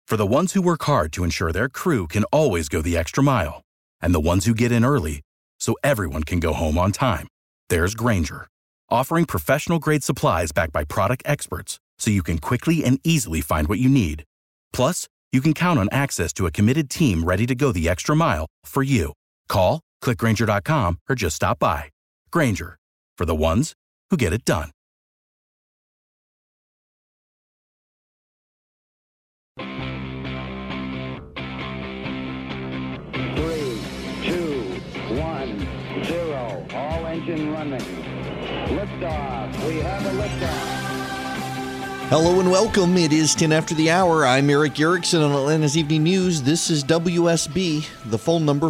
For the ones who work hard to ensure their crew can always go the extra mile, and the ones who get in early so everyone can go home on time, there's Grainger, offering professional-grade supplies backed by product experts so you can quickly and easily find what you need. Plus, you can count on access to a committed team ready to go the extra mile for you. Call, click Grainger.com, or just stop by. Grainger, for the ones who get it done. Engine running. Liftoff. We have a liftoff. Hello and welcome. It is 10 after the hour. I'm Eric Erickson on Atlanta's Evening News. This is WSB. The phone number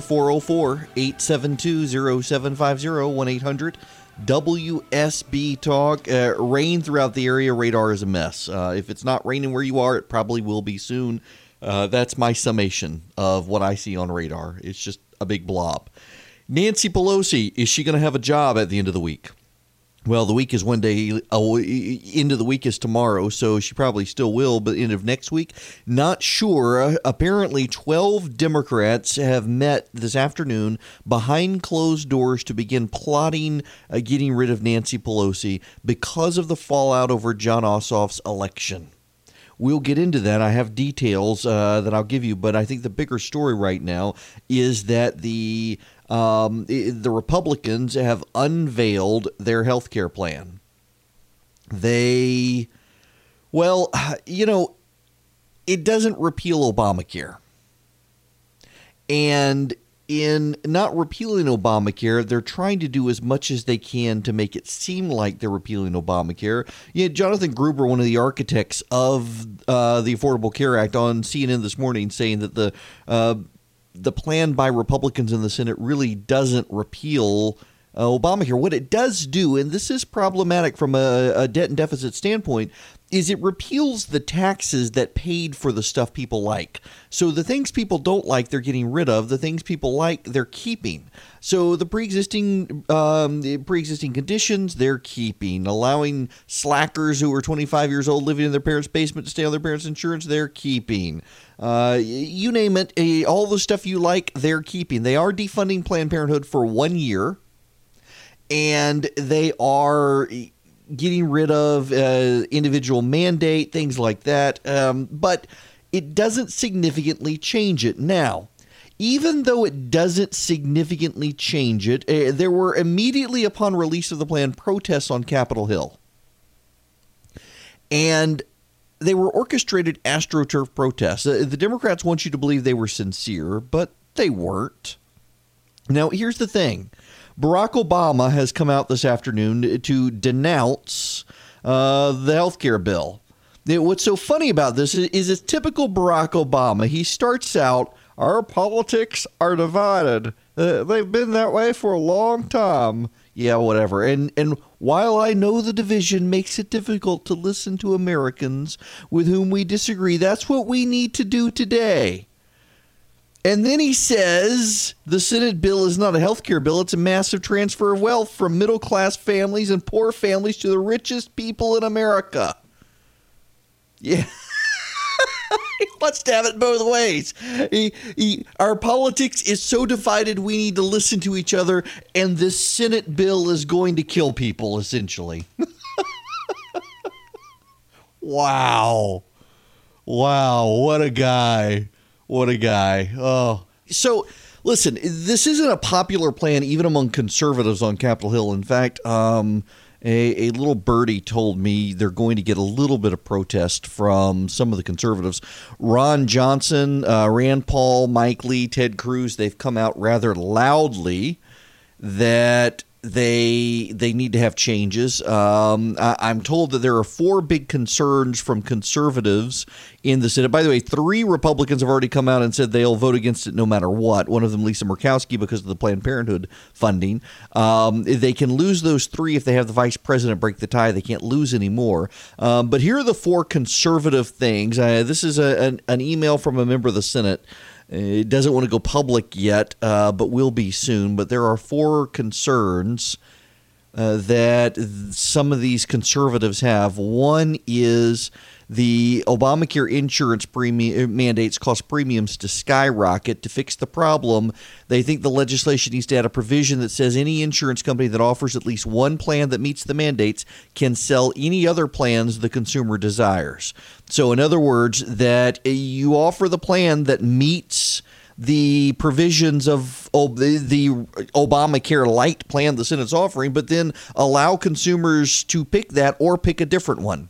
404-872-0750, 1-800-WSB Talk. Rain throughout the area. Radar is a mess. If it's not raining where you are, it probably will be soon. That's my summation of what I see on radar. It's just a big blob. Nancy Pelosi, is she going to have a job at the end of the week? Well, the week is one day, into the week is tomorrow, so she probably still will, but end of next week, not sure. Apparently, 12 Democrats have met this afternoon behind closed doors to begin plotting getting rid of Nancy Pelosi because of the fallout over Jon Ossoff's election. We'll get into that. I have details that I'll give you, but I think the bigger story right now is that the Republicans have unveiled their health care plan. It doesn't repeal Obamacare. And in not repealing Obamacare, they're trying to do as much as they can to make it seem like they're repealing Obamacare. Jonathan Gruber, one of the architects of the Affordable Care Act, on CNN this morning, saying that the plan by Republicans in the Senate really doesn't repeal Obamacare. What it does do, and this is problematic from a debt and deficit standpoint, is it repeals the taxes that paid for the stuff people like. So the things people don't like, they're getting rid of. The things people like, they're keeping. So the pre-existing conditions, they're keeping. Allowing slackers who are 25 years old living in their parents' basement to stay on their parents' insurance, they're keeping. You name it, all the stuff you like, they're keeping. They are defunding Planned Parenthood for 1 year, and they are getting rid of individual mandate, things like that. But it doesn't significantly change it. Now, even though it doesn't significantly change it, there were immediately upon release of the plan protests on Capitol Hill. And they were orchestrated AstroTurf protests. The Democrats want you to believe they were sincere, but they weren't. Now, here's the thing. Barack Obama has come out this afternoon to denounce the health care bill. What's so funny about this is it's typical Barack Obama. He starts out, our politics are divided. They've been that way for a long time. Yeah, whatever. And while I know the division makes it difficult to listen to Americans with whom we disagree, that's what we need to do today. And then he says the Senate bill is not a health care bill. It's a massive transfer of wealth from middle-class families and poor families to the richest people in America. Yeah. He wants to have it both ways. Our politics is so divided we need to listen to each other, and this Senate bill is going to kill people, essentially. Wow. What a guy. What a guy. Oh. So, listen, this isn't a popular plan even among conservatives on Capitol Hill. In fact, a little birdie told me they're going to get a little bit of protest from some of the conservatives. Ron Johnson, Rand Paul, Mike Lee, Ted Cruz, they've come out rather loudly that they need to have changes. I'm told that there are 4 big concerns from conservatives in the Senate. By the way, 3 Republicans have already come out and said they'll vote against it no matter what. One of them, Lisa Murkowski, because of the Planned Parenthood funding. They can lose those 3 if they have the vice president break the tie. They can't lose anymore. But here are the 4 conservative things. This is an email from a member of the Senate. It doesn't want to go public yet, but will be soon. But there are 4 concerns that some of these conservatives have. One is The Obamacare insurance mandates cause premiums to skyrocket. To fix the problem, they think the legislation needs to add a provision that says any insurance company that offers at least one plan that meets the mandates can sell any other plans the consumer desires. So in other words, that you offer the plan that meets the provisions of the Obamacare Light plan the Senate's offering, but then allow consumers to pick that or pick a different one.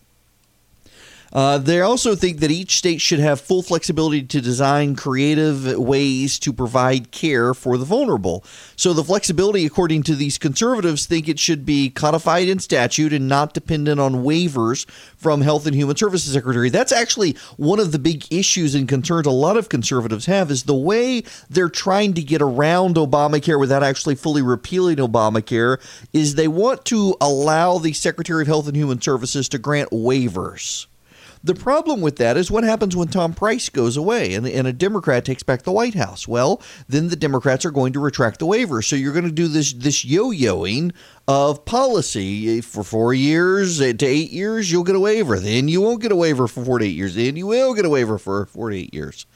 They also think that each state should have full flexibility to design creative ways to provide care for the vulnerable. So the flexibility, according to these conservatives, think it should be codified in statute and not dependent on waivers from Health and Human Services Secretary. That's actually one of the big issues and concerns a lot of conservatives have, is the way they're trying to get around Obamacare without actually fully repealing Obamacare is they want to allow the Secretary of Health and Human Services to grant waivers. The problem with that is what happens when Tom Price goes away and a Democrat takes back the White House. Well, then the Democrats are going to retract the waiver. So you're going to do this yo-yoing of policy. For 4 years to 8 years, you'll get a waiver. Then you won't get a waiver for 4 to 8 years. Then you will get a waiver for 4 to 8 years.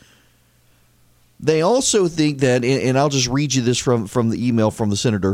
They also think that, and I'll just read you this from the email from the senator,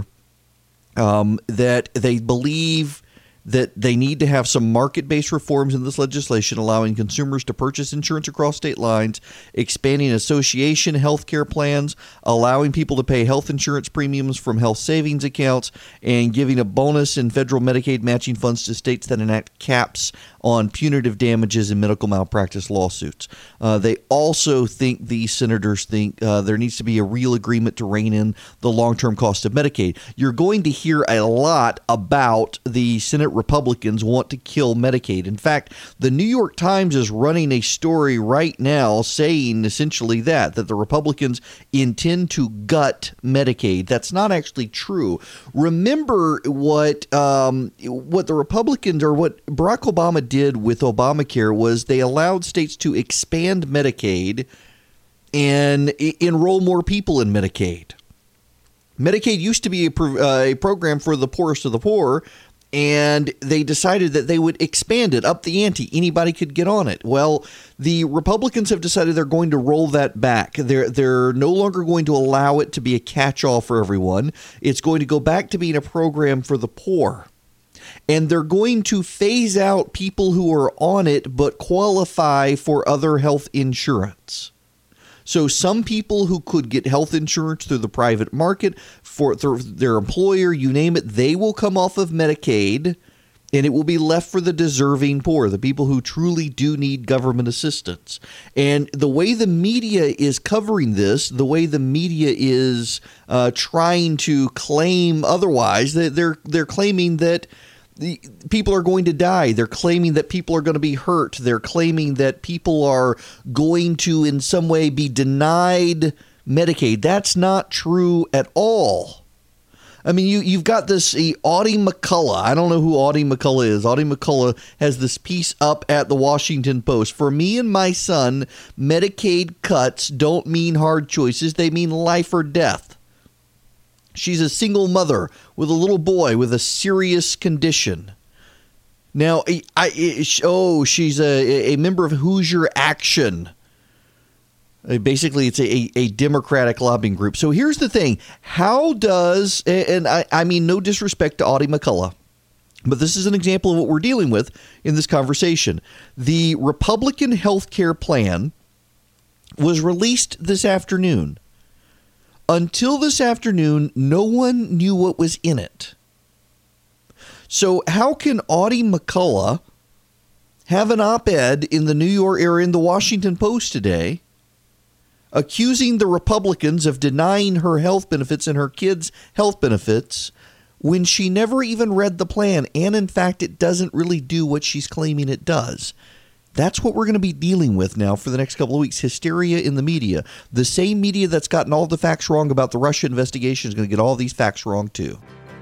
that they believe that they need to have some market-based reforms in this legislation, allowing consumers to purchase insurance across state lines, expanding association health care plans, allowing people to pay health insurance premiums from health savings accounts, and giving a bonus in federal Medicaid matching funds to states that enact caps on punitive damages in medical malpractice lawsuits. They also think, these senators think, there needs to be a real agreement to rein in the long-term cost of Medicaid. You're going to hear a lot about the Senate Republicans want to kill Medicaid. In fact, the New York Times is running a story right now saying essentially that the Republicans intend to gut Medicaid. That's not actually true. Remember what the Republicans, or what Barack Obama did with Obamacare, was they allowed states to expand Medicaid and enroll more people in Medicaid. Medicaid used to be a program for the poorest of the poor, and they decided that they would expand it, up the ante. Anybody could get on it. Well, the Republicans have decided they're going to roll that back. They're no longer going to allow it to be a catch-all for everyone. It's going to go back to being a program for the poor. And they're going to phase out people who are on it but qualify for other health insurance. So some people who could get health insurance through the private market, through their employer, you name it, they will come off of Medicaid, and it will be left for the deserving poor, the people who truly do need government assistance. And the way the media is covering this, the way the media is trying to claim otherwise, they're claiming that the people are going to die. They're claiming that people are going to be hurt. They're claiming that people are going to in some way be denied Medicaid. That's not true at all. I mean, you've got this Audie McCullough. I don't know who Audie McCullough is. Audie McCullough has this piece up at the Washington Post. For me and my son, Medicaid cuts don't mean hard choices. They mean life or death. She's a single mother with a little boy with a serious condition. Now, she's a member of Hoosier Action. Basically, it's a Democratic lobbying group. So here's the thing. How does, and I mean no disrespect to Audie McCullough, but this is an example of what we're dealing with in this conversation. The Republican health care plan was released this afternoon. Until this afternoon, no one knew what was in it. So how can Audie McCullough have an op-ed in the New York or in the Washington Post today accusing the Republicans of denying her health benefits and her kids' health benefits when she never even read the plan, and in fact it doesn't really do what she's claiming it does? That's what we're going to be dealing with now for the next couple of weeks. Hysteria in the media. The same media that's gotten all the facts wrong about the Russia investigation is going to get all these facts wrong too.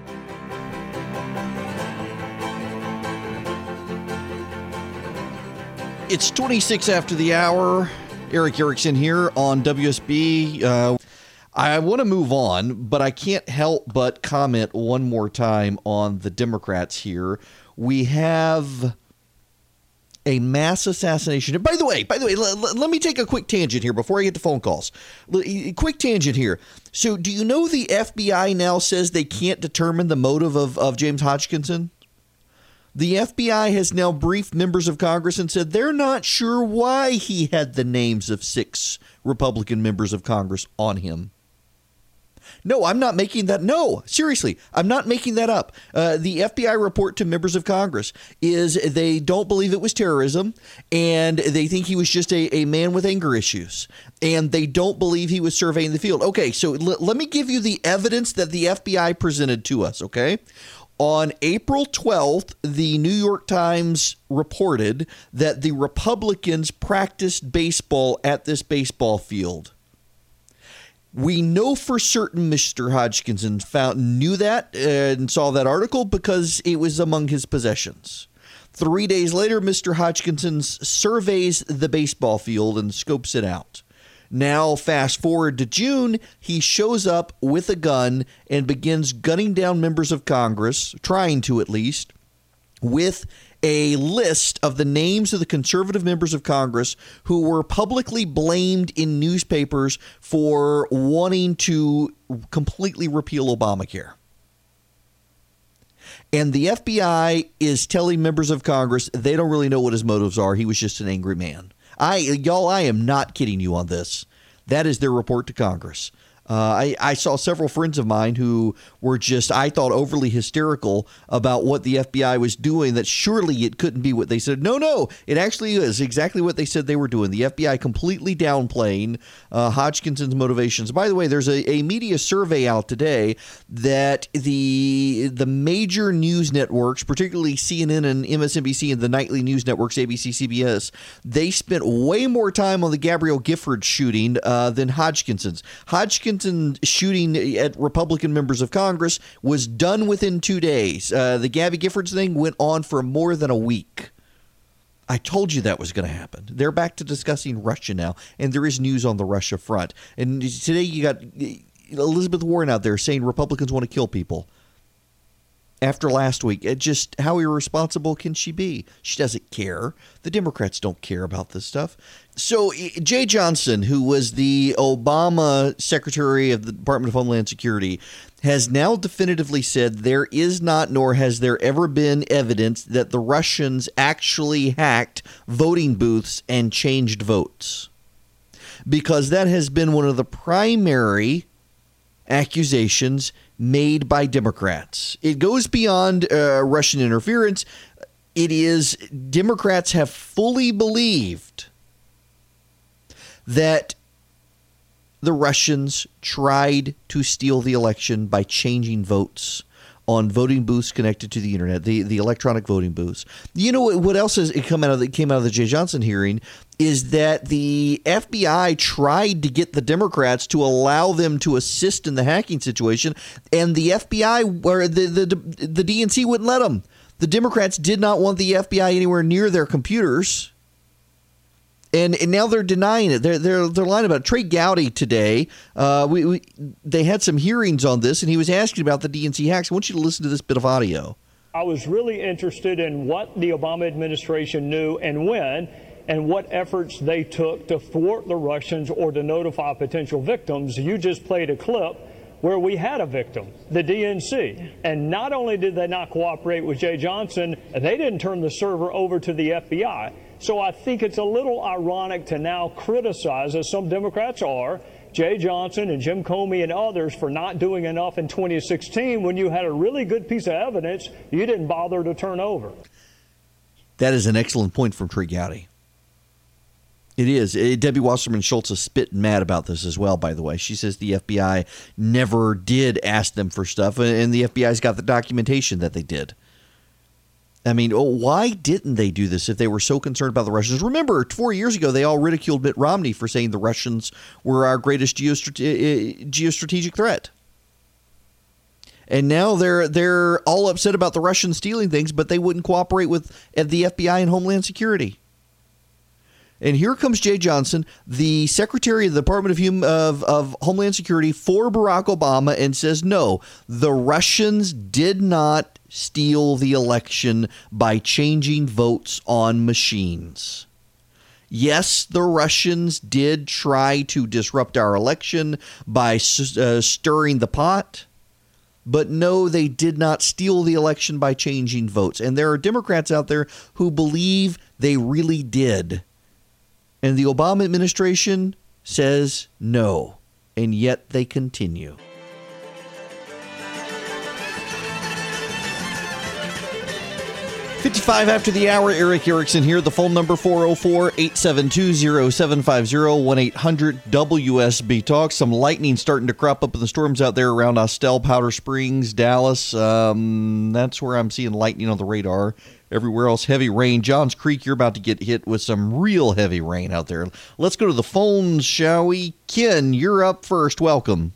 It's 26 after the hour. Eric Erickson here on WSB. I want to move on, but I can't help but comment one more time on the Democrats here. We have A mass assassination. By the way, let me take a quick tangent here before I get to phone calls. Quick tangent here. So do you know the FBI now says they can't determine the motive of James Hodgkinson? The FBI has now briefed members of Congress and said they're not sure why he had the names of 6 Republican members of Congress on him. No, I'm not making that. No, seriously, I'm not making that up. The FBI report to members of Congress is they don't believe it was terrorism, and they think he was just a man with anger issues, and they don't believe he was surveying the field. Okay, so let me give you the evidence that the FBI presented to us, okay? On April 12th, the New York Times reported that the Republicans practiced baseball at this baseball field. We know for certain Mr. Hodgkinson knew that and saw that article because it was among his possessions. 3 days later, Mr. Hodgkinson surveys the baseball field and scopes it out. Now, fast forward to June, he shows up with a gun and begins gunning down members of Congress, trying to at least, with a list of the names of the conservative members of Congress who were publicly blamed in newspapers for wanting to completely repeal Obamacare. And the FBI is telling members of Congress they don't really know what his motives are. He was just an angry man. I am not kidding you on this. That is their report to Congress. I saw several friends of mine who were just, I thought, overly hysterical about what the FBI was doing, that surely it couldn't be what they said. No, it actually is exactly what they said they were doing. The FBI completely downplaying Hodgkinson's motivations. By the way, there's a media survey out today that the major news networks, particularly CNN and MSNBC and the nightly news networks, ABC, CBS, they spent way more time on the Gabrielle Giffords shooting than Hodgkinson's. Hodgkinson's shooting at Republican members of Congress was done within 2 days. The Gabby Giffords thing went on for more than a week. I told you that was going to happen. They're back to discussing Russia now, and there is news on the Russia front. And today you got Elizabeth Warren out there saying Republicans want to kill people. After last week, just how irresponsible can she be? She doesn't care. The Democrats don't care about this stuff. So Jay Johnson, who was the Obama Secretary of the Department of Homeland Security, has now definitively said there is not, nor has there ever been, evidence that the Russians actually hacked voting booths and changed votes. Because that has been one of the primary accusations made by Democrats. It goes beyond Russian interference. It is Democrats have fully believed that the Russians tried to steal the election by changing votes on voting booths connected to the internet, the electronic voting booths. You know what else came out of the Jay Johnson hearing is that the FBI tried to get the Democrats to allow them to assist in the hacking situation, and the FBI or the DNC wouldn't let them. The Democrats did not want the FBI anywhere near their computers. And now they're denying it. They're lying about it. Trey Gowdy today, they had some hearings on this, and he was asking about the DNC hacks. I want you to listen to this bit of audio. I was really interested in what the Obama administration knew and when, and what efforts they took to thwart the Russians or to notify potential victims. You just played a clip where we had a victim, the DNC. And not only did they not cooperate with Jay Johnson, they didn't turn the server over to the FBI. So I think it's a little ironic to now criticize, as some Democrats are, Jay Johnson and Jim Comey and others for not doing enough in 2016 when you had a really good piece of evidence you didn't bother to turn over. That is an excellent point from Trey Gowdy. It is. Debbie Wasserman Schultz is spitting mad about this as well, by the way. She says the FBI never did ask them for stuff, and the FBI's got the documentation that they did. I mean, why didn't they do this if they were so concerned about the Russians? Remember, 4 years ago, they all ridiculed Mitt Romney for saying the Russians were our greatest geostrategic threat. And now they're all upset about the Russians stealing things, but they wouldn't cooperate with the FBI and Homeland Security. And here comes Jay Johnson, the Secretary of the Department of Homeland Security for Barack Obama, and says, no, the Russians did not steal the election by changing votes on machines. Yes, the Russians did try to disrupt our election by stirring the pot. But no, they did not steal the election by changing votes. And there are Democrats out there who believe they really did. And the Obama administration says no. And yet they continue. 55 after the hour, Eric Erickson here. The phone number 404-872-0750, 1-800-WSB Talk. Some lightning starting to crop up in the storms out there around Austell, Powder Springs, Dallas. That's where I'm seeing lightning on the radar. Everywhere else, heavy rain. Johns Creek, you're about to get hit with some real heavy rain out there. Let's go to the phones, shall we? Ken, you're up first. Welcome.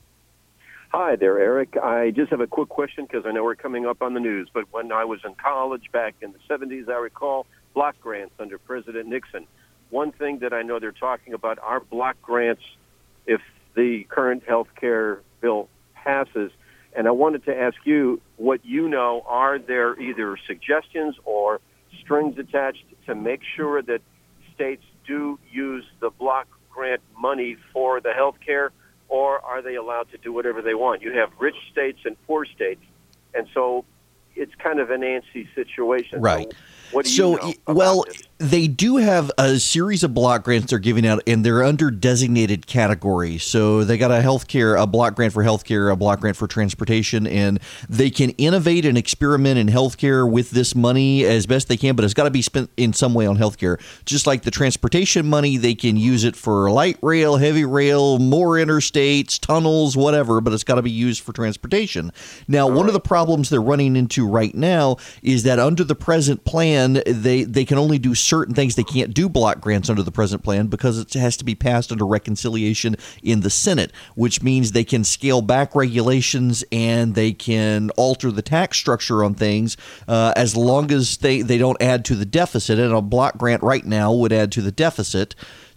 Hi there, Eric. I just have a quick question because I know we're coming up on the news, but when I was in college back in the 70s, I recall block grants under President Nixon. One thing that I know they're talking about are block grants if the current health care bill passes. And I wanted to ask you what you know. Are there either suggestions or strings attached to make sure that states do use the block grant money for the health care? Or are they allowed to do whatever they want? You have rich states and poor states, and so it's kind of an antsy situation. Right. So what do you know about this? They do have a series of block grants they're giving out, and they're under designated categories. So they got a block grant for healthcare, a block grant for transportation, and they can innovate and experiment in healthcare with this money as best they can, but it's got to be spent in some way on healthcare. Just like the transportation money, they can use it for light rail, heavy rail, more interstates, tunnels, whatever, but it's got to be used for transportation. Now, one of the problems they're running into right now is that under the present plan, they can only do certain things. They can't do block grants under the present plan because it has to be passed under reconciliation in the Senate, which means they can scale back regulations and they can alter the tax structure on things as long as they don't add to the deficit. And a block grant right now would add to the deficit.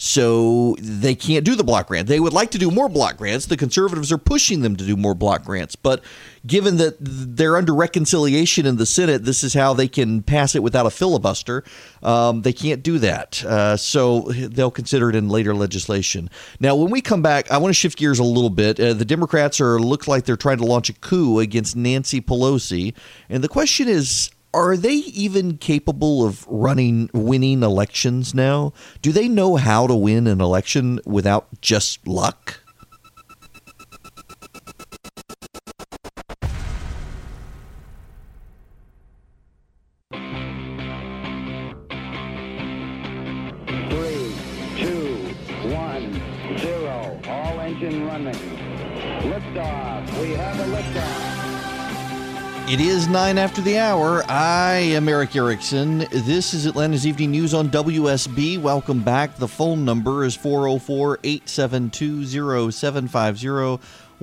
So they can't do the block grant. They would like to do more block grants. The conservatives are pushing them to do more block grants. But given that they're under reconciliation in the Senate, this is how they can pass it without a filibuster. They can't do that. So they'll consider it in later legislation. Now, when we come back, I want to shift gears a little bit. The Democrats look like they're trying to launch a coup against Nancy Pelosi. And the question is, are they even capable of winning elections now? Do they know how to win an election without just luck? Three, two, 1, 0. All engine running. Liftoff. We have a liftoff. It is 9 after the hour. I am Eric Erickson. This is Atlanta's Evening News on WSB. Welcome back. The phone number is 404-872-0750,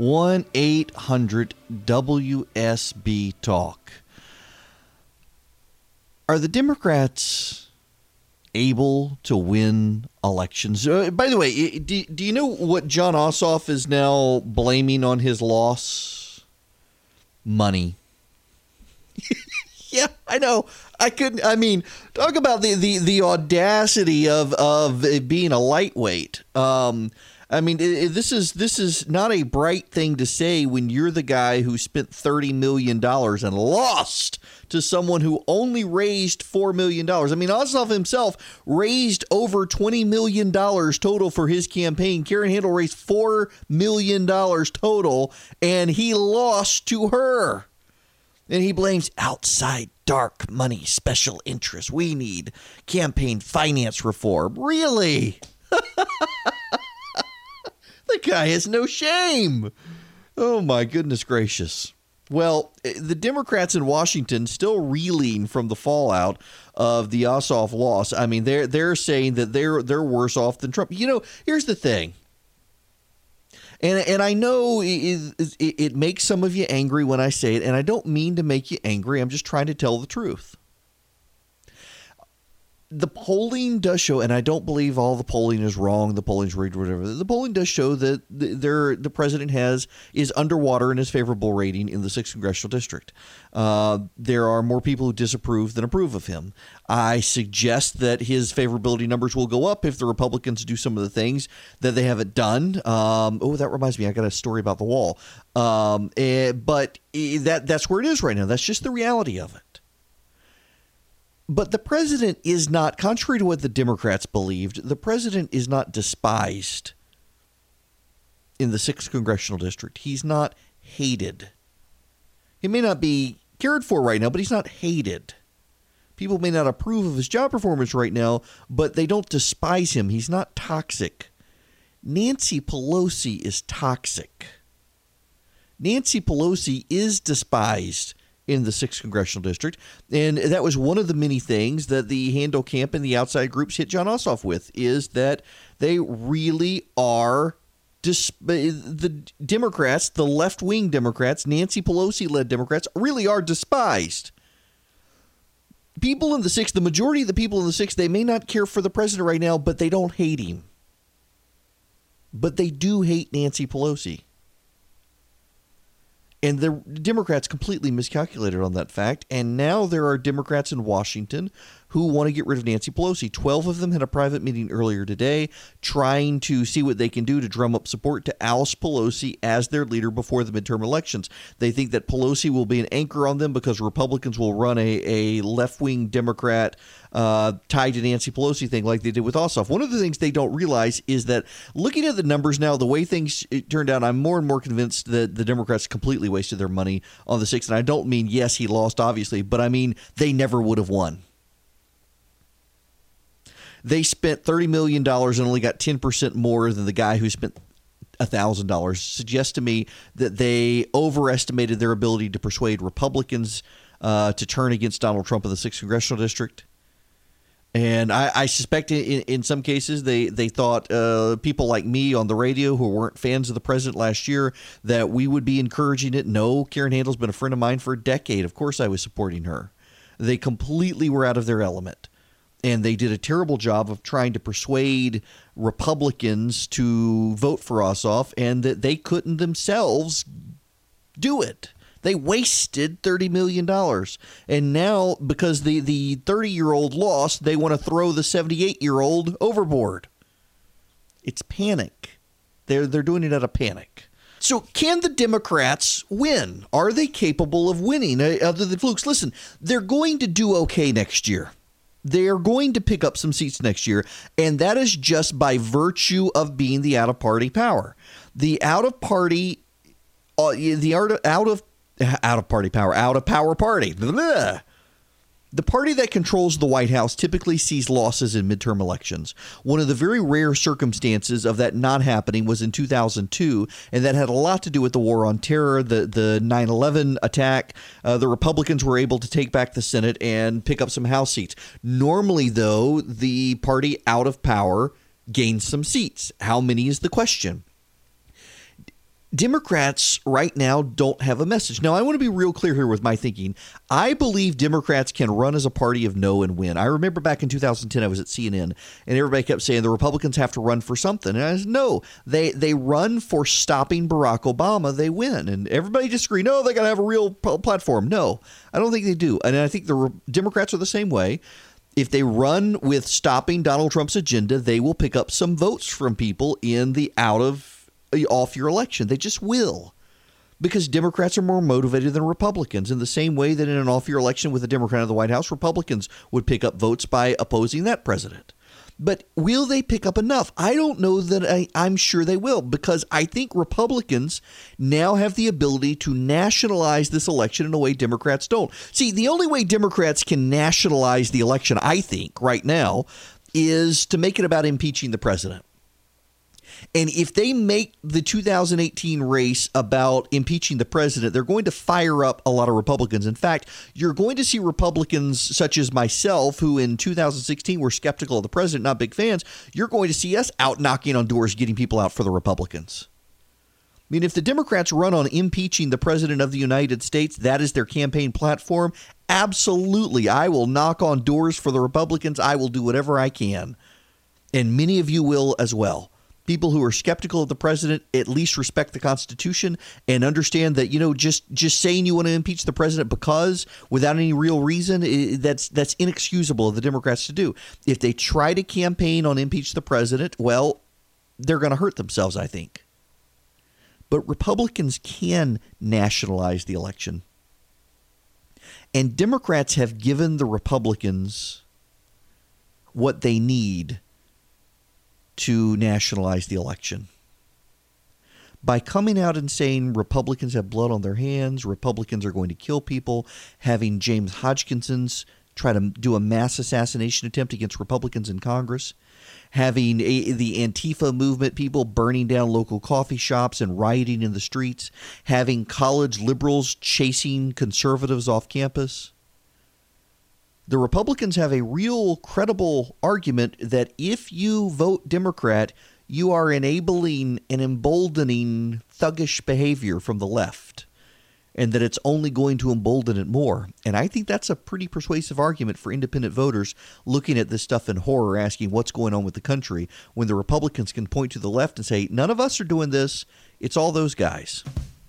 1-800-WSB Talk. Are the Democrats able to win elections? By the way, do you know what Jon Ossoff is now blaming on his loss? Money. Yeah, I know. Talk about the audacity of it being a lightweight. This is not a bright thing to say when you're the guy who spent $30 million and lost to someone who only raised $4 million. Ossoff himself raised over $20 million total for his campaign. Karen Handel raised $4 million total, and he lost to her. And he blames outside dark money, special interests. We need campaign finance reform. Really? The guy has no shame. Oh, my goodness gracious. Well, the Democrats in Washington still reeling from the fallout of the Ossoff loss. They're saying that they're worse off than Trump. Here's the thing. And I know it makes some of you angry when I say it, and I don't mean to make you angry. I'm just trying to tell the truth. the polling does show, and I don't believe all the polling is wrong, the polling's rigged, whatever. The polling does show that the president is underwater in his favorable rating in the 6th Congressional District. There are more people who disapprove than approve of him. I suggest that his favorability numbers will go up if the Republicans do some of the things that they haven't done. That reminds me, I got a story about the wall. But that's where it is right now. That's just the reality of it. But the president is not, contrary to what the Democrats believed, the president is not despised in the 6th Congressional District. He's not hated. He may not be cared for right now, but he's not hated. People may not approve of his job performance right now, but they don't despise him. He's not toxic. Nancy Pelosi is toxic. Nancy Pelosi is despised in the 6th Congressional District. And that was one of the many things that the Handel camp and the outside groups hit Jon Ossoff with, is that they really are, the Democrats, the left-wing Democrats, Nancy Pelosi-led Democrats, really are despised. People in the 6th, the majority of the people in the 6th, they may not care for the president right now, but they don't hate him. But they do hate Nancy Pelosi. And the Democrats completely miscalculated on that fact. And now there are Democrats in Washington who want to get rid of Nancy Pelosi. 12 of them had a private meeting earlier today trying to see what they can do to drum up support to oust Pelosi as their leader before the midterm elections. They think that Pelosi will be an anchor on them because Republicans will run a left-wing Democrat tied to Nancy Pelosi thing like they did with Ossoff. One of the things they don't realize is that looking at the numbers now, the way things turned out, I'm more and more convinced that the Democrats completely wasted their money on the 6th. And I don't mean, yes, he lost, obviously, but I mean they never would have won. They spent $30 million and only got 10% more than the guy who spent $1,000. Suggests to me that they overestimated their ability to persuade Republicans to turn against Donald Trump in the 6th Congressional District. And I suspect in some cases they thought people like me on the radio who weren't fans of the president last year that we would be encouraging it. No, Karen Handel's been a friend of mine for a decade. Of course I was supporting her. They completely were out of their element. And they did a terrible job of trying to persuade Republicans to vote for Ossoff, and that they couldn't themselves do it. They wasted $30 million. And now, because the 30-year-old lost, they want to throw the 78-year-old overboard. It's panic. They're doing it out of panic. So can the Democrats win? Are they capable of winning other than flukes? Listen, they're going to do okay next year. They are going to pick up some seats next year, and that is just by virtue of being the out-of-party power. The out-of-party, out-of-party power, out-of-power party. Blah. The party that controls the White House typically sees losses in midterm elections. One of the very rare circumstances of that not happening was in 2002, and that had a lot to do with the war on terror, the 9/11 attack. The Republicans were able to take back the Senate and pick up some House seats. Normally, though, the party out of power gains some seats. How many is the question? Democrats right now don't have a message. Now, I want to be real clear here with my thinking. I believe Democrats can run as a party of no and win. I remember back in 2010, I was at CNN, and everybody kept saying the Republicans have to run for something. And I said, no, they run for stopping Barack Obama. They win. And everybody disagreed. No, they got to have a real platform. No, I don't think they do. And I think the Democrats are the same way. If they run with stopping Donald Trump's agenda, they will pick up some votes from people in the off your election. They just will, because Democrats are more motivated than Republicans, in the same way that in an off year election with a Democrat in the White House, Republicans would pick up votes by opposing that president. But will they pick up enough? I don't know that I'm sure they will, because I think Republicans now have the ability to nationalize this election in a way Democrats don't. See, the only way Democrats can nationalize the election, I think, right now, is to make it about impeaching the president. And if they make the 2018 race about impeaching the president, they're going to fire up a lot of Republicans. In fact, you're going to see Republicans such as myself, who in 2016 were skeptical of the president, not big fans. You're going to see us out knocking on doors, getting people out for the Republicans. mean, if the Democrats run on impeaching the president of the United States, that is their campaign platform, absolutely. I will knock on doors for the Republicans. I will do whatever I can. And many of you will as well. People who are skeptical of the president at least respect the Constitution and understand that, just saying you want to impeach the president because without any real reason, that's inexcusable of the Democrats to do. If they try to campaign on impeach the president, well, they're going to hurt themselves, I think. But Republicans can nationalize the election. And Democrats have given the Republicans what they need to nationalize the election. By coming out and saying Republicans have blood on their hands, Republicans are going to kill people, having James Hodgkinson's try to do a mass assassination attempt against Republicans in Congress, having the Antifa movement, people burning down local coffee shops and rioting in the streets, having college liberals chasing conservatives off campus. The Republicans have a real credible argument that if you vote Democrat, you are enabling and emboldening thuggish behavior from the left, and that it's only going to embolden it more. And I think that's a pretty persuasive argument for independent voters looking at this stuff in horror, asking what's going on with the country, when the Republicans can point to the left and say, none of us are doing this. It's all those guys.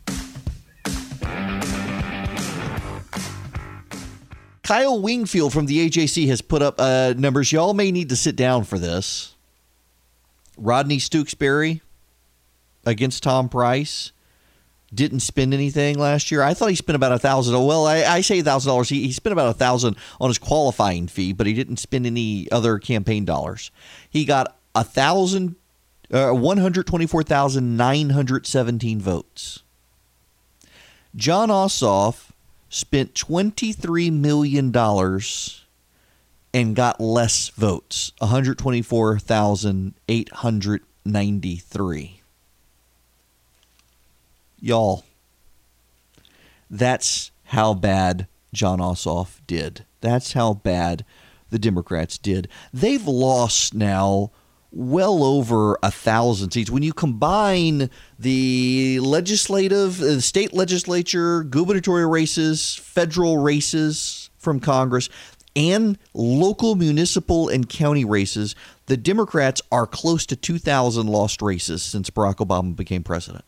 Kyle Wingfield from the AJC has put up numbers. Y'all may need to sit down for this. Rodney Stooksbury against Tom Price didn't spend anything last year. I thought he spent about $1,000. Well, I say $1,000. He spent about $1,000 on his qualifying fee, but he didn't spend any other campaign dollars. He got 124,917 votes. Jon Ossoff spent $23 million and got less votes, 124,893. Y'all, that's how bad Jon Ossoff did. That's how bad the Democrats did. They've lost now well over 1,000 seats. When you combine the legislative, the state legislature, gubernatorial races, federal races from Congress, and local municipal and county races, the Democrats are close to 2,000 lost races since Barack Obama became president.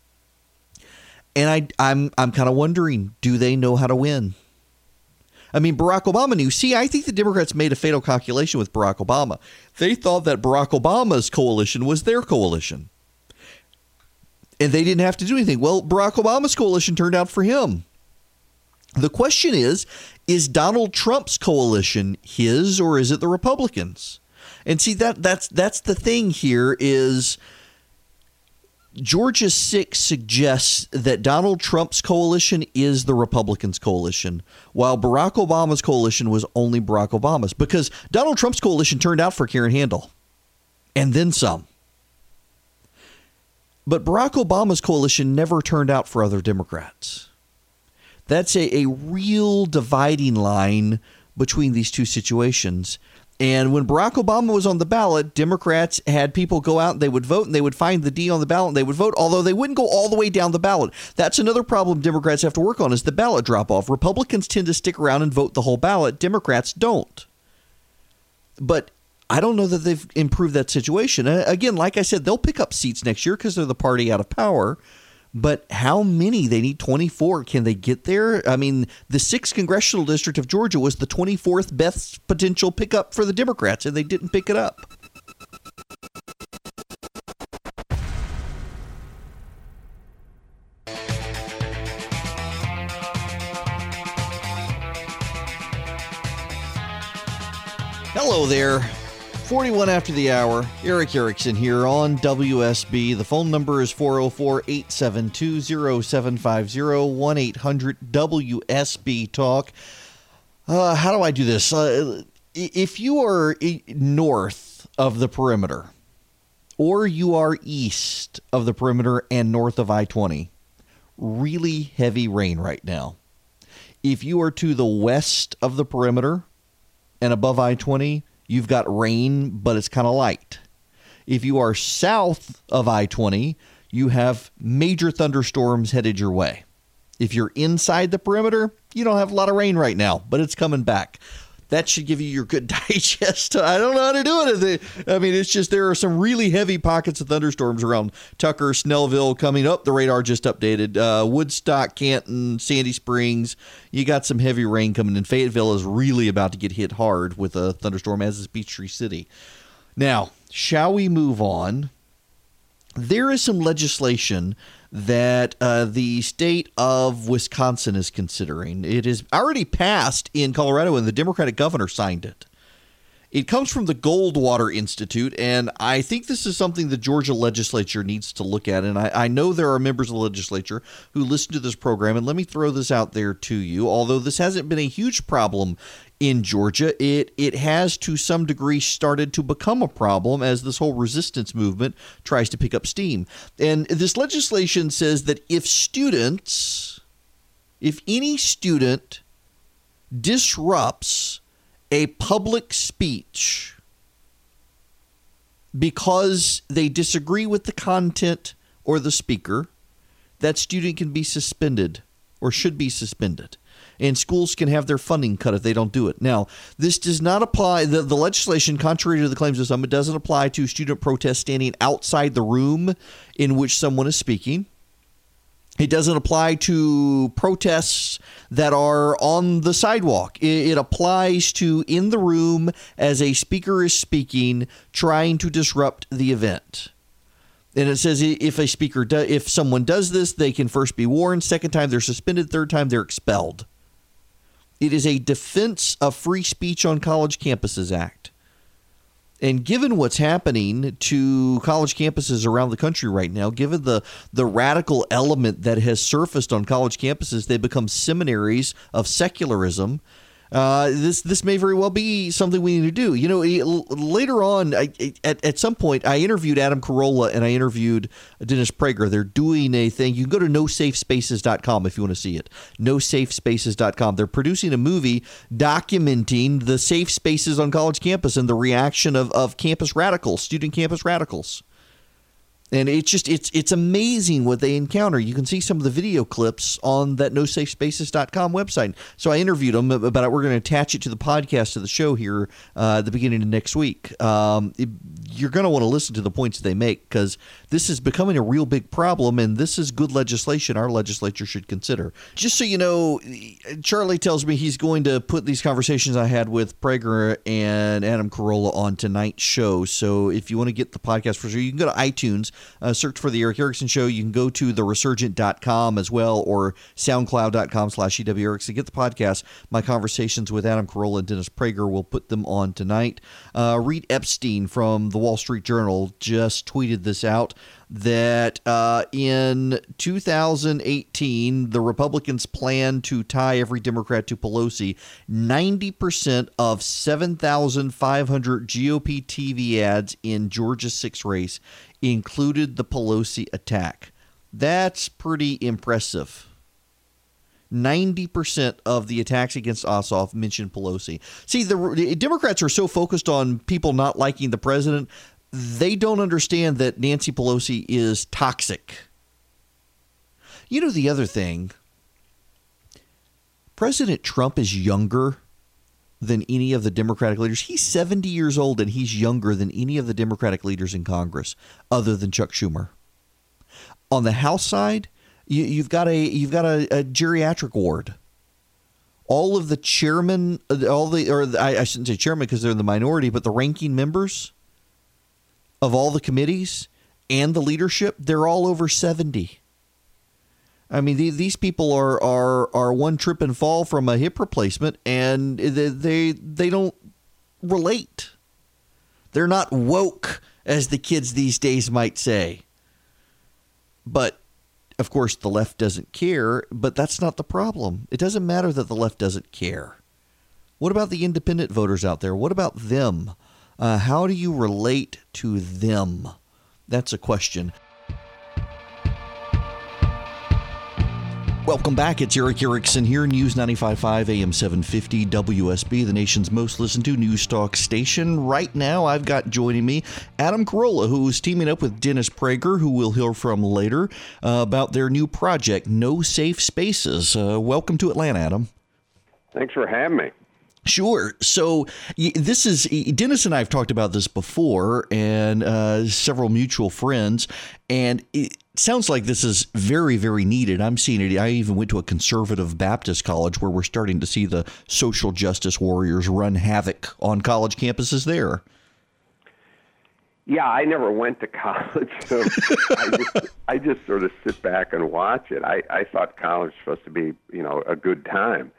And I'm kind of wondering, do they know how to win? I mean, Barack Obama knew. See, I think the Democrats made a fatal calculation with Barack Obama. They thought that Barack Obama's coalition was their coalition, and they didn't have to do anything. Well, Barack Obama's coalition turned out for him. The question is Donald Trump's coalition his, or is it the Republicans? And see, that's the thing here is Georgia 6 suggests that Donald Trump's coalition is the Republicans' coalition, while Barack Obama's coalition was only Barack Obama's, because Donald Trump's coalition turned out for Karen Handel, and then some. But Barack Obama's coalition never turned out for other Democrats. That's a real dividing line between these two situations. And when Barack Obama was on the ballot, Democrats had people go out and they would vote and they would find the D on the ballot and they would vote, although they wouldn't go all the way down the ballot. That's another problem Democrats have to work on is the ballot drop off. Republicans tend to stick around and vote the whole ballot. Democrats don't. But I don't know that they've improved that situation. Again, like I said, they'll pick up seats next year because they're the party out of power. But how many? They need 24. Can they get there? I mean, the 6th congressional district of Georgia was the 24th best potential pickup for the Democrats, and they didn't pick it up. Hello there. 41 after the hour, Eric Erickson here on WSB. The phone number is 404-872-0750, 1-800-WSB-TALK. How do I do this? If you are north of the perimeter, or you are east of the perimeter and north of I-20, really heavy rain right now. If you are to the west of the perimeter and above I-20, you've got rain, but it's kind of light. If you are south of I-20, you have major thunderstorms headed your way. If you're inside the perimeter, you don't have a lot of rain right now, but it's coming back. That should give you your good digest. I don't know how to do it. I mean, it's just there are some really heavy pockets of thunderstorms around Tucker, Snellville coming up. The radar just updated. Woodstock, Canton, Sandy Springs. You got some heavy rain coming in. Fayetteville is really about to get hit hard with a thunderstorm, as is Peachtree City. Now, shall we move on? There is some legislation that the state of Wisconsin is considering. It is already passed in Colorado, and the Democratic governor signed it. It comes from the Goldwater Institute, and I think this is something the Georgia legislature needs to look at. And I know there are members of the legislature who listen to this program, and let me throw this out there to you. Although this hasn't been a huge problem in Georgia, it has to some degree started to become a problem as this whole resistance movement tries to pick up steam. And this legislation says that if any student disrupts a public speech because they disagree with the content or the speaker, that student can be suspended or should be suspended. And schools can have their funding cut if they don't do it. Now, this does not apply. The legislation, contrary to the claims of some, it doesn't apply to student protests standing outside the room in which someone is speaking. It doesn't apply to protests that are on the sidewalk. It applies to in the room as a speaker is speaking, trying to disrupt the event. And it says if someone does this, they can first be warned. Second time, they're suspended. Third time, they're expelled. It is a Defense of Free Speech on College Campuses Act. And given what's happening to college campuses around the country right now, given the radical element that has surfaced on college campuses, they become seminaries of secularism. This may very well be something we need to do. You know, later on, at some point, I interviewed Adam Carolla and I interviewed Dennis Prager. They're doing a thing. You can go to nosafespaces.com if you want to see it. Nosafespaces.com. They're producing a movie documenting the safe spaces on college campus and the reaction of campus radicals, student campus radicals. And it's amazing what they encounter. You can see some of the video clips on that nosafespaces.com website. So I interviewed them about it. We're going to attach it to the podcast of the show here at the beginning of next week. You're going to want to listen to the points they make because this is becoming a real big problem, and this is good legislation our legislature should consider. Just so you know, Charlie tells me he's going to put these conversations I had with Prager and Adam Carolla on tonight's show. So if you want to get the podcast for sure, you can go to iTunes. Search for The Erick Erickson Show. You can go to theresurgent.com as well or soundcloud.com/EW Erickson. Get the podcast. My conversations with Adam Carolla and Dennis Prager, will put them on tonight. Reed Epstein from the Wall Street Journal just tweeted this out, that in 2018, the Republicans plan to tie every Democrat to Pelosi. 90% of 7,500 GOP TV ads in Georgia's 6th race included the Pelosi attack. That's pretty impressive. 90% of the attacks against Ossoff mentioned Pelosi. See, the Democrats are so focused on people not liking the president, they don't understand that Nancy Pelosi is toxic. You know, the other thing, President Trump is younger than any of the Democratic leaders. He's 70 years old, and he's younger than any of the Democratic leaders in Congress, other than Chuck Schumer. On the House side, you've got a geriatric ward. All of the chairmen, I shouldn't say chairman because they're in the minority, but the ranking members of all the committees and the leadership, they're all over 70. I mean, these people are one trip and fall from a hip replacement, and they don't relate. They're not woke, as the kids these days might say. But, of course, the left doesn't care, but that's not the problem. It doesn't matter that the left doesn't care. What about the independent voters out there? What about them? How do you relate to them? That's a question. Welcome back. It's Eric Erickson here, News 95.5 AM 750 WSB, the nation's most listened to news talk station. Right now, I've got joining me Adam Carolla, who is teaming up with Dennis Prager, who we'll hear from later, about their new project, No Safe Spaces. Welcome to Atlanta, Adam. Thanks for having me. Sure. So this is, Dennis and I have talked about this before, and several mutual friends, and it sounds like this is very, very needed. I'm seeing it. I even went to a conservative Baptist college where we're starting to see the social justice warriors run havoc on college campuses there. Yeah, I never went to college, so I just sort of sit back and watch it. I thought college was supposed to be, a good time.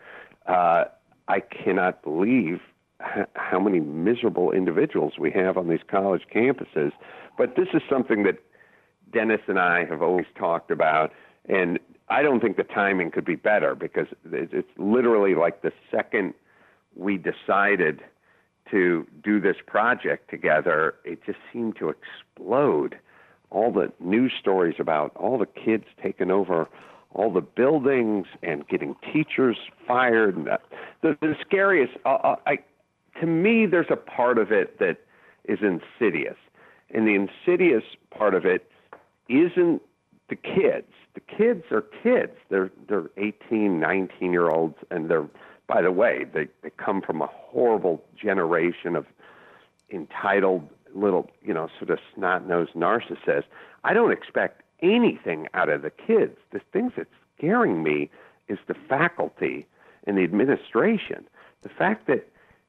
I cannot believe how many miserable individuals we have on these college campuses. But this is something that Dennis and I have always talked about, and I don't think the timing could be better because it's literally like the second we decided to do this project together, it just seemed to explode. All the news stories about all the kids taking over all the buildings and getting teachers fired. And the scariest, to me, there's a part of it that is insidious. And the insidious part of it isn't the kids. The kids are kids. They're 18, 19-year-olds, and they're, by the way, they come from a horrible generation of entitled little, sort of snot-nosed narcissists. I don't expect anything out of the kids. The things that's scaring me is the faculty and the administration. The fact that,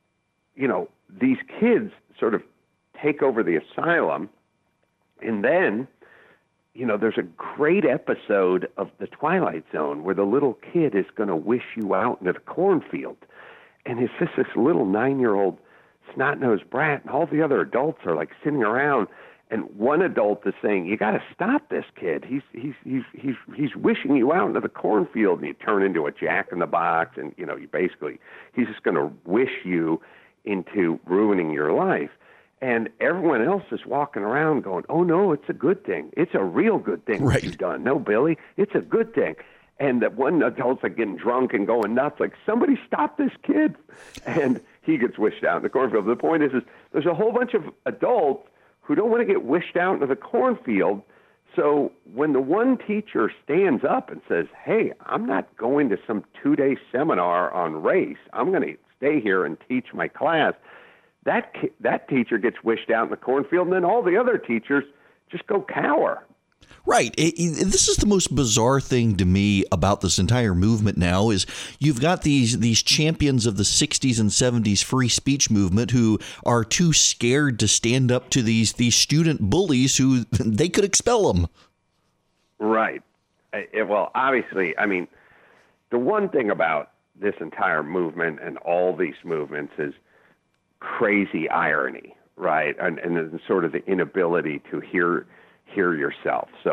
these kids sort of take over the asylum, and then, there's a great episode of The Twilight Zone where the little kid is going to wish you out into the cornfield. And it's just this little 9-year-old snot-nosed brat, and all the other adults are like sitting around. And one adult is saying, "You got to stop this kid. He's wishing you out into the cornfield," and you turn into a Jack in the Box, and he's just going to wish you into ruining your life. And everyone else is walking around going, "Oh no, it's a good thing. It's a real good thing right. What you've done. No, Billy, it's a good thing." And that one adult's like getting drunk and going nuts, like, "Somebody stop this kid!" And he gets wished out in the cornfield. The point is there's a whole bunch of adults who don't want to get wished out into the cornfield. So when the one teacher stands up and says, "Hey, I'm not going to some 2-day seminar on race. I'm going to stay here and teach my class," that teacher gets wished out in the cornfield, and then all the other teachers just go cower. Right. This is the most bizarre thing to me about this entire movement now is you've got these champions of the 60s and 70s free speech movement who are too scared to stand up to these student bullies who they could expel them. Right. Well, obviously, the one thing about this entire movement and all these movements is crazy irony, right? And sort of the inability to hear yourself. So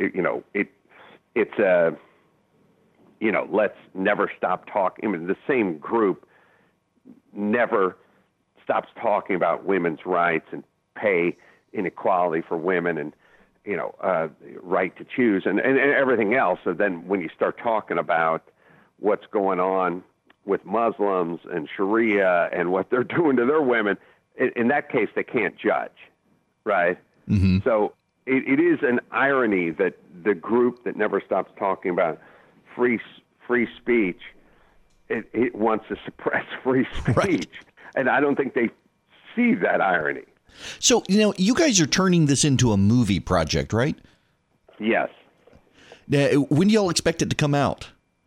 it's let's never stop talking. The same group never stops talking about women's rights and pay inequality for women and, right to choose and everything else. So then when you start talking about what's going on with Muslims and Sharia and what they're doing to their women, in that case, they can't judge, right? Mm-hmm. So it is an irony that the group that never stops talking about free speech, it wants to suppress free speech. Right. And I don't think they see that irony. So, you guys are turning this into a movie project, right? Yes. When do y'all expect it to come out?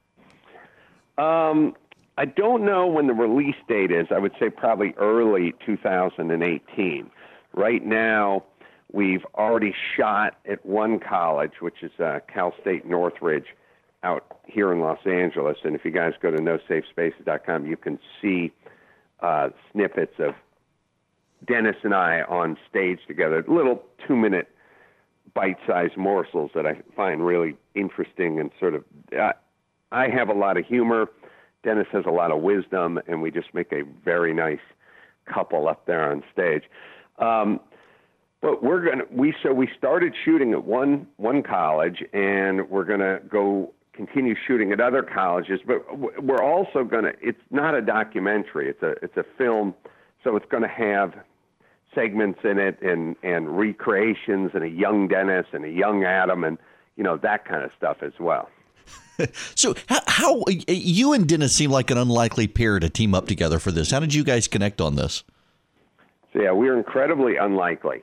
I don't know when the release date is. I would say probably early 2018. Right now, we've already shot at one college, which is Cal State Northridge out here in Los Angeles. And if you guys go to nosafespaces.com, you can see snippets of Dennis and I on stage together, little 2-minute bite-sized morsels that I find really interesting and sort of I have a lot of humor. Dennis has a lot of wisdom, and we just make a very nice couple up there on stage. But we started shooting at one college, and we're gonna go continue shooting at other colleges, but we're also going to, it's not a documentary, it's a film, so it's going to have segments in it and recreations and a young Dennis and a young Adam and, that kind of stuff as well. So how you and Dennis seem like an unlikely pair to team up together for this. How did you guys connect on this? So yeah, we're incredibly unlikely.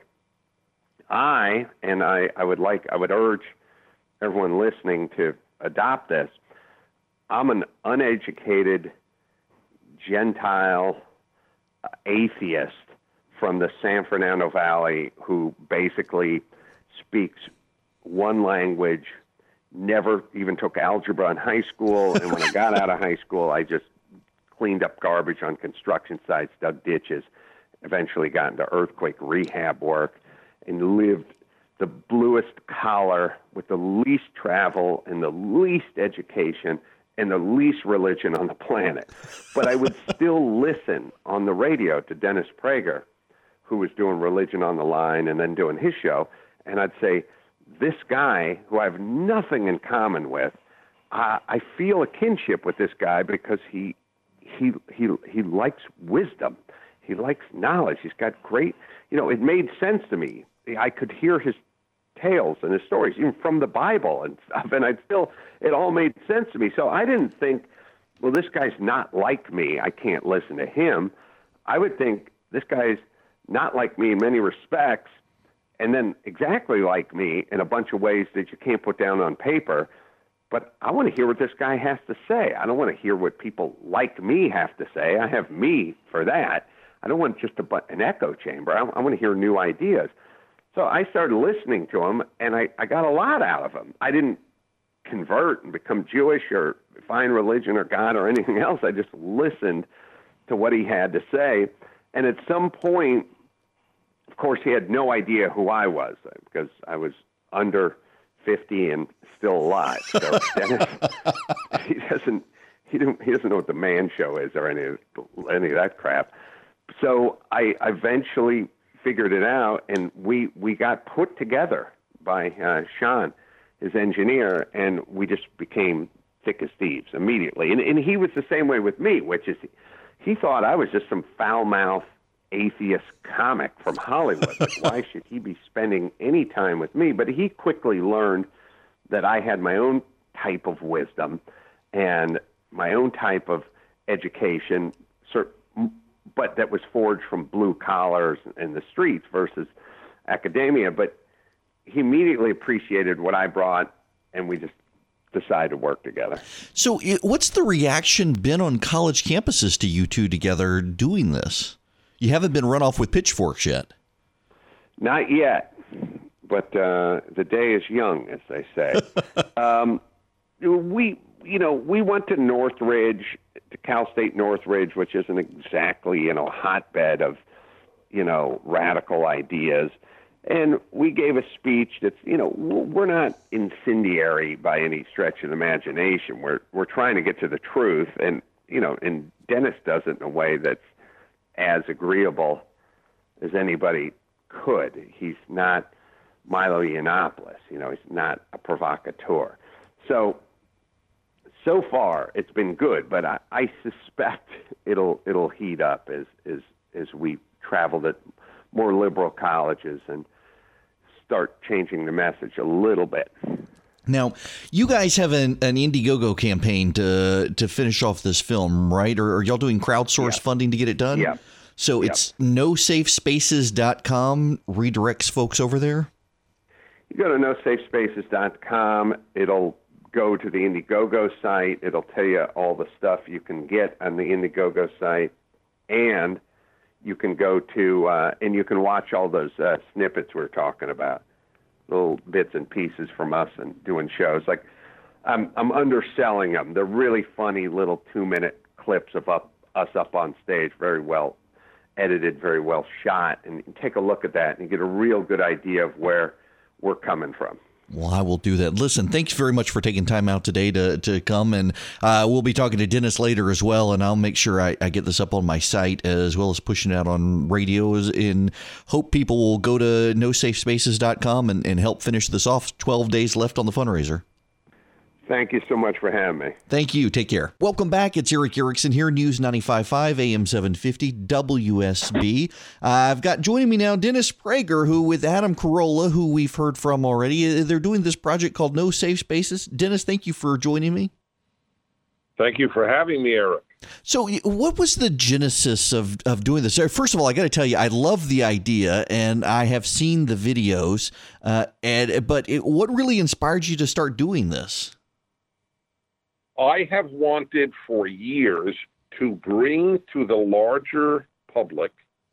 I would urge everyone listening to adopt this. I'm an uneducated Gentile atheist from the San Fernando Valley who basically speaks one language, never even took algebra in high school, and when I got out of high school, I just cleaned up garbage on construction sites, dug ditches, eventually got into earthquake rehab work, and lived the bluest collar with the least travel and the least education and the least religion on the planet. But I would still listen on the radio to Dennis Prager, who was doing Religion on the Line and then doing his show, and I'd say, this guy, who I have nothing in common with, I feel a kinship with this guy because he likes wisdom. He likes knowledge. He's got great, it made sense to me. I could hear his tales and his stories, even from the Bible and stuff, and it all made sense to me. So I didn't think, well, this guy's not like me, I can't listen to him. I would think, this guy's not like me in many respects, and then exactly like me in a bunch of ways that you can't put down on paper. But I want to hear what this guy has to say. I don't want to hear what people like me have to say. I have me for that. I don't want just an echo chamber. I want to hear new ideas. So I started listening to him, and I got a lot out of him. I didn't convert and become Jewish or find religion or God or anything else. I just listened to what he had to say. And at some point, of course, he had no idea who I was because I was under 50 and still alive. So Dennis, he doesn't know what the Man Show is or any of that crap. So I eventually figured it out, and we got put together by Sean, his engineer, and we just became thick as thieves immediately. And he was the same way with me, which is he thought I was just some foul-mouthed atheist comic from Hollywood. Like, why should he be spending any time with me? But he quickly learned that I had my own type of wisdom and my own type of education, but that was forged from blue collars and the streets versus academia. But he immediately appreciated what I brought, and we just decided to work together. So what's the reaction been on college campuses to you two together doing this? You haven't been run off with pitchforks yet. Not yet, but the day is young, as they say. We went to Northridge, to Cal State Northridge, which isn't exactly, a hotbed of, radical ideas. And we gave a speech that's, we're not incendiary by any stretch of the imagination. We're trying to get to the truth. And, and Dennis does it in a way that's as agreeable as anybody could. He's not Milo Yiannopoulos. He's not a provocateur. So far it's been good, but I suspect it'll heat up as we travel to more liberal colleges and start changing the message a little bit. Now, you guys have an Indiegogo campaign to finish off this film, right? Or are y'all doing crowdsource funding to get it done? Yeah. So it's nosafespaces.com redirects folks over there? You go to nosafespaces.com. It'll go to the Indiegogo site. It'll tell you all the stuff you can get on the Indiegogo site. And you can go to, and you can watch all those snippets we're talking about. Little bits and pieces from us and doing shows. Like, I'm underselling them. They're really funny little 2-minute clips of us up on stage, very well edited, very well shot. And you can take a look at that and you get a real good idea of where we're coming from. Well, I will do that. Listen, thanks very much for taking time out today to come. And we'll be talking to Dennis later as well. And I'll make sure I get this up on my site as well as pushing it out on radios. And hope people will go to nosafespaces.com and help finish this off. 12 days left on the fundraiser. Thank you so much for having me. Thank you. Take care. Welcome back. It's Erick Erickson here, News 95.5, AM 750, WSB. I've got joining me now Dennis Prager, who with Adam Carolla, who we've heard from already. They're doing this project called No Safe Spaces. Dennis, thank you for joining me. Thank you for having me, Eric. So what was the genesis of doing this? First of all, I got to tell you, I love the idea, and I have seen the videos, but what really inspired you to start doing this? I have wanted for years to bring to the larger public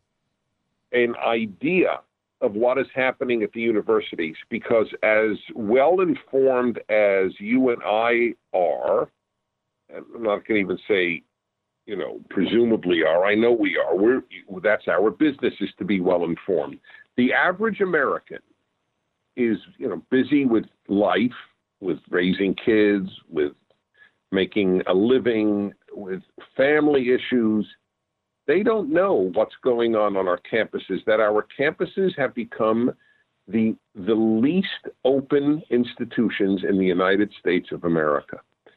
an idea of what is happening at the universities, because as well informed as you and I are, and I'm not going to even say, presumably are, I know we are. That's our business, is to be well informed. The average American is, busy with life, with raising kids, with making a living, with family issues. They don't know what's going on our campuses, that our campuses have become the least open institutions in the United States of America.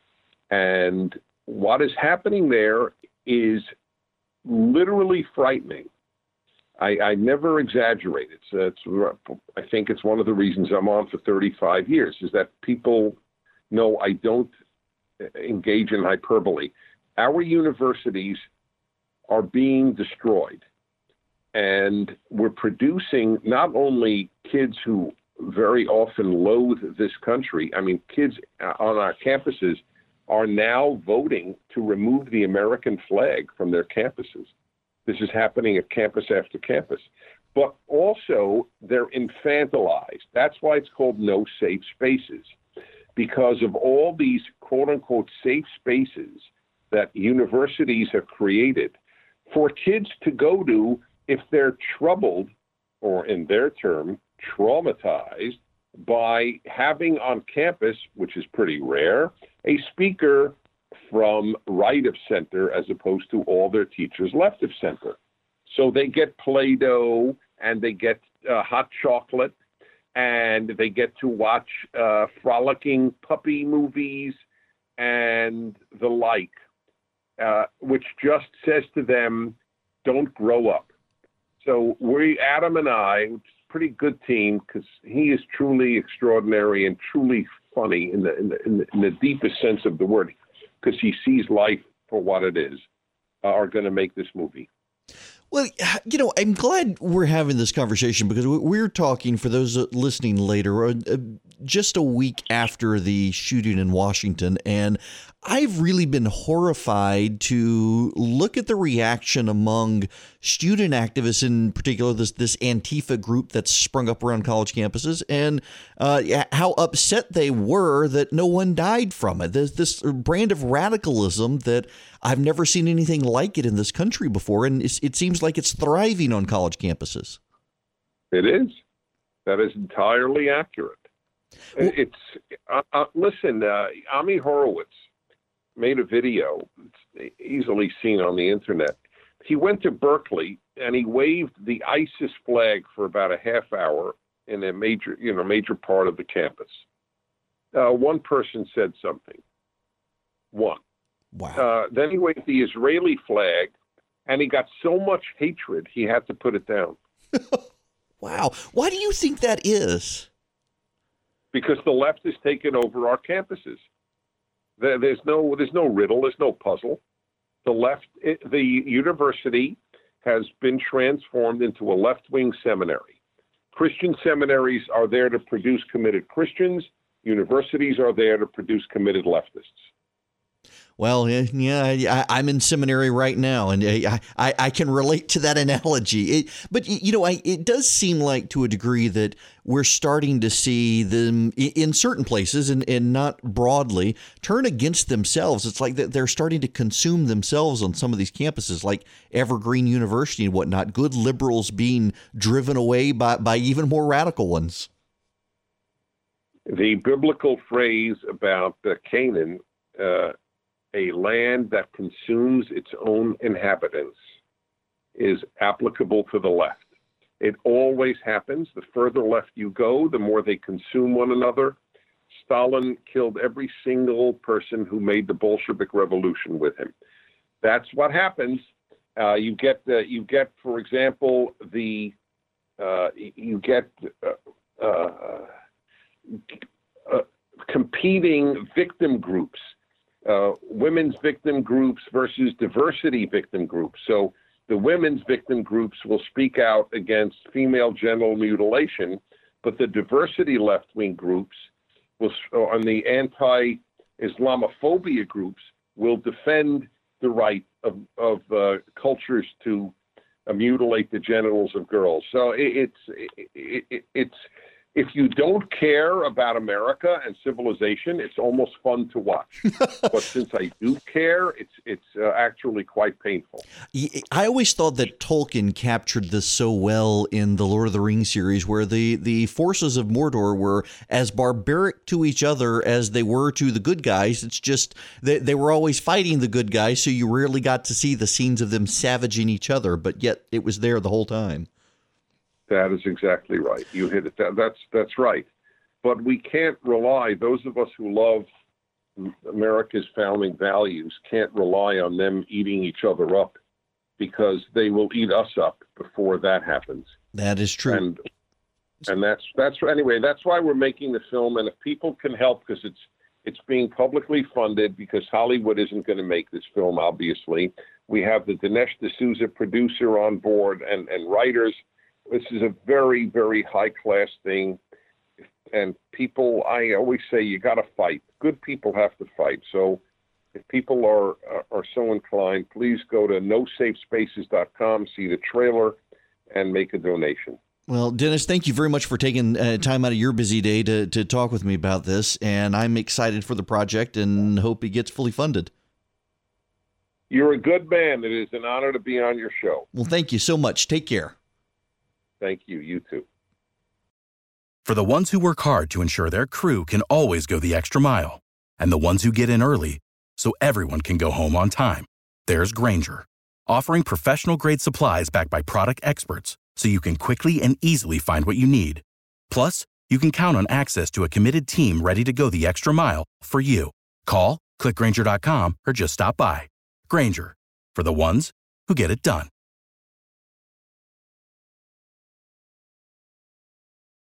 And what is happening there is literally frightening. I never exaggerate. I think it's one of the reasons I'm on for 35 years, is that people know I don't engage in hyperbole. Our universities are being destroyed, and we're producing not only kids who very often loathe this country. I mean, kids on our campuses are now voting to remove the American flag from their campuses. This is happening at campus after campus. But also, they're infantilized. That's why it's called No Safe Spaces, because of all these quote-unquote safe spaces that universities have created for kids to go to if they're troubled, or in their term, traumatized, by having on campus, which is pretty rare, a speaker from right of center as opposed to all their teachers left of center. So they get Play-Doh, and they get hot chocolate, and they get to watch frolicking puppy movies and the like, which just says to them, don't grow up. So Adam and I, which is a pretty good team, because he is truly extraordinary and truly funny in the deepest sense of the word, because he sees life for what it is, are going to make this movie. Well, I'm glad we're having this conversation, because we're talking, for those listening later, just a week after the shooting in Washington, and I've really been horrified to look at the reaction among student activists, in particular this Antifa group that's sprung up around college campuses, and how upset they were that no one died from it. There's this brand of radicalism that I've never seen anything like it in this country before, and it seems like it's thriving on college campuses. It is. That is entirely accurate. Well, listen, Ami Horowitz made a video. It's easily seen on the internet. He went to Berkeley and he waved the ISIS flag for about a half hour in a major part of the campus. One person said something. One. Wow. Then he waved the Israeli flag, and he got so much hatred he had to put it down. Wow. Why do you think that is? Because the left has taken over our campuses. There's no riddle. There's no puzzle. The university has been transformed into a left-wing seminary. Christian seminaries are there to produce committed Christians. Universities are there to produce committed leftists. Well, yeah, I'm in seminary right now, and I can relate to that analogy. But it does seem like, to a degree, that we're starting to see them in certain places, and not broadly, turn against themselves. It's like they're starting to consume themselves on some of these campuses, like Evergreen University and whatnot. Good liberals being driven away by even more radical ones. The biblical phrase about Canaan, a land that consumes its own inhabitants, is applicable to the left. It always happens. The further left you go, the more they consume one another. Stalin killed every single person who made the Bolshevik Revolution with him. That's what happens. You get, for example, competing victim groups, women's victim groups versus diversity victim groups. So the women's victim groups will speak out against female genital mutilation, but the diversity left-wing groups and the anti-Islamophobia groups will defend the right of cultures to mutilate the genitals of girls. So it's if you don't care about America and civilization, it's almost fun to watch. But since I do care, it's actually quite painful. I always thought that Tolkien captured this so well in the Lord of the Rings series, where the forces of Mordor were as barbaric to each other as they were to the good guys. It's just they were always fighting the good guys, so you rarely got to see the scenes of them savaging each other, but yet it was there the whole time. That is exactly right. You hit it. That's right. But we can't rely, those of us who love America's founding values can't rely on them eating each other up, because they will eat us up before that happens. That is true. And that's anyway, that's why we're making the film. And if people can help, because it's being publicly funded, because Hollywood isn't going to make this film, obviously. We have the Dinesh D'Souza producer on board and writers. This is a very, very high-class thing, and people, I always say, you got to fight. Good people have to fight. So if people are so inclined, please go to nosafespaces.com, see the trailer, and make a donation. Well, Dennis, thank you very much for taking time out of your busy day to talk with me about this, and I'm excited for the project and hope it gets fully funded. You're a good man. It is an honor to be on your show. Well, thank you so much. Take care. Thank you. You too. For the ones who work hard to ensure their crew can always go the extra mile, and the ones who get in early so everyone can go home on time, there's Grainger, offering professional-grade supplies backed by product experts so you can quickly and easily find what you need. Plus, you can count on access to a committed team ready to go the extra mile for you. Call, click Grainger.com, or just stop by. Grainger, for the ones who get it done.